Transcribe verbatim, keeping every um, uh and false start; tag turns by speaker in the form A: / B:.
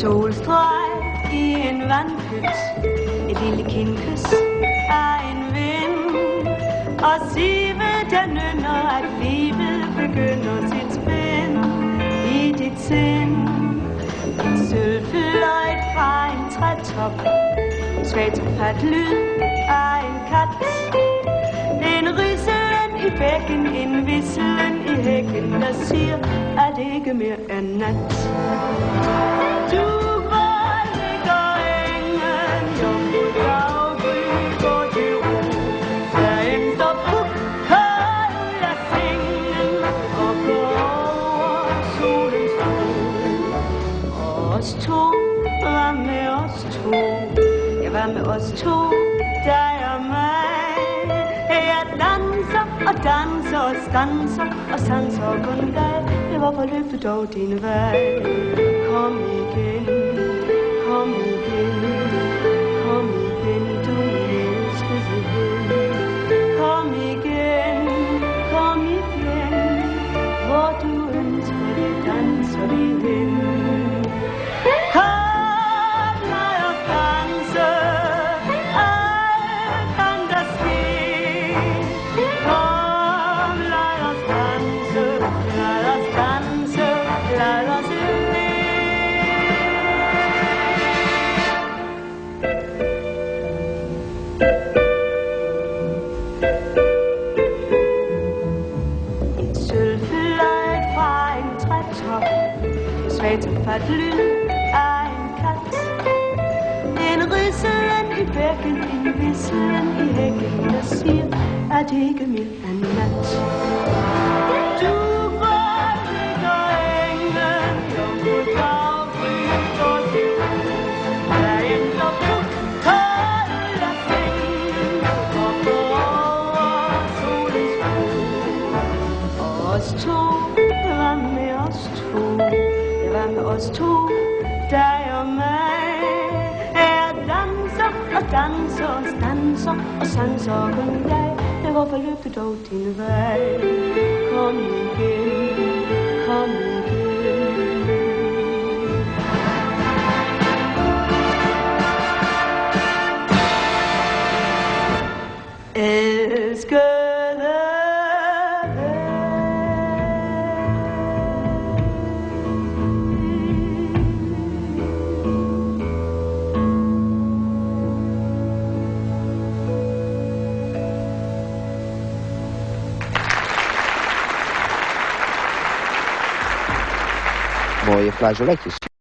A: solstreg i en vandpyt, et lille kindkys af en vind, og Sive, der nynner, at livet begynder sit spin i dit sind. En sølvfløjt fra en trætop, svagt tappet lyd af en kat, en ryselen i bækken, en visselen i hækken, der siger, at det ikke mere er nat. Du var ligger engen, jomfru daggry, går til ro, der ændrer pukker af sengen, og går over solens bro. Og os to, var med os to, jeg var med os to, dig og mig. Jeg danser og danser og stanser og sanser kun dig. Jeg var forløbet dog din vej. Kom igen, kom igen, kom igen, du elskede ven. Kom igen, kom igen, hvor du ønsker det, danser vi hen. Kom, lad os danse, alt kan der ske. Kom, lad os danse, lad os danse, lad os le. Et sølvfløjt fra en trætop, svagt tappet lyd af en kat, en ryselen i bækken, en visselen i hækken, der siger, at det ikke mere er nat. Du var ligger engen, jomfru daggry, går til ro, der ændrer pukker af sengen, og går over solens bro. Og os to, jeg var med os to, jeg var med os to, dig og mig. Jeg danser og danser og stanser og sanser kun dig. Jeg var forløbet dog din vej. Kom igen, kom igen. Elskede
B: Moje flageoletjes.